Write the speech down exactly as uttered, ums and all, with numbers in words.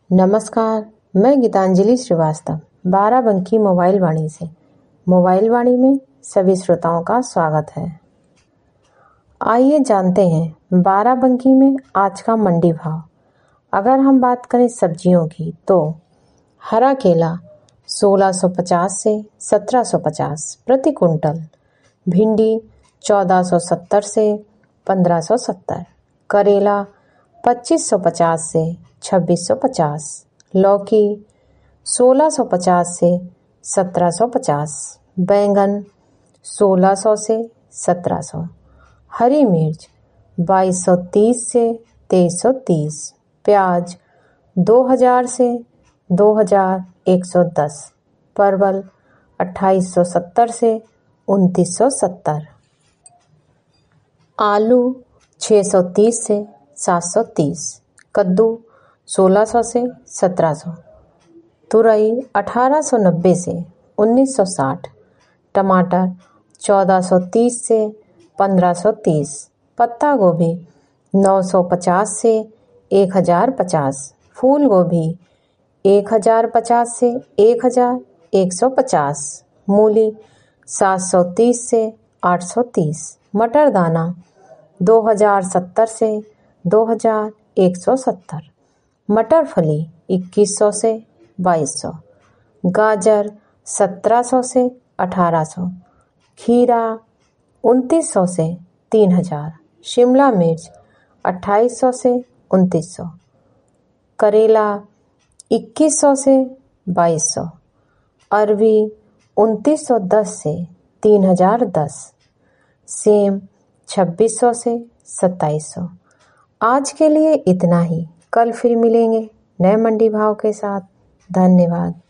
नमस्कार, मैं गीतांजलि श्रीवास्तव बाराबंकी मोबाइल वाणी से मोबाइल वाणी में सभी श्रोताओं का स्वागत है। आइए जानते हैं बाराबंकी में आज का मंडी भाव। अगर हम बात करें सब्जियों की तो हरा केला सोलह सौ पचास से सत्रह सौ पचास प्रति कुंटल, भिंडी चौदह सौ सत्तर से पंद्रह सौ सत्तर, करेला पच्चीस सौ पचास से छब्बीस सौ पचास, लौकी सोलह सौ पचास से सत्रह सौ पचास, बैंगन सोलह सौ से सत्रह सौ, हरी मिर्च बाईस सौ तीस से तेईस सौ तीस, प्याज दो हज़ार से दो हज़ार एक सौ दस, परवल अट्ठाईस सौ सत्तर से उनतीस सौ सत्तर, आलू छः सौ तीस से सात सौ तीस, कद्दू सोलह सौ से सत्रह सौ, तुरई अठारह सौ नब्बे से उन्नीस सौ साठ, टमाटर चौदह सौ तीस से पंद्रह सौ तीस, पत्ता गोभी नौ सौ पचास से एक हज़ार पचास, फूल गोभी एक हज़ार पचास से एक हज़ार एक सौ पचास, मूली सात सौ तीस से आठ सौ तीस, मटर दाना दो हज़ार सत्तर से दो हज़ार एक सौ सत्तर, मटर फली इक्कीस सौ से बाईस सौ, गाजर सत्रह सौ से अठारह सौ, खीरा उनतीस सौ से तीन हज़ार, शिमला मिर्च अट्ठाईस सौ से उनतीस सौ, करेला इक्कीस सौ से बाईस सौ, अरबी उनतीस सौ दस से तीन हज़ार दस, सेम छब्बीस सौ से सत्ताईस सौ। आज के लिए इतना ही। कल फिर मिलेंगे नए मंडी भाव के साथ। धन्यवाद।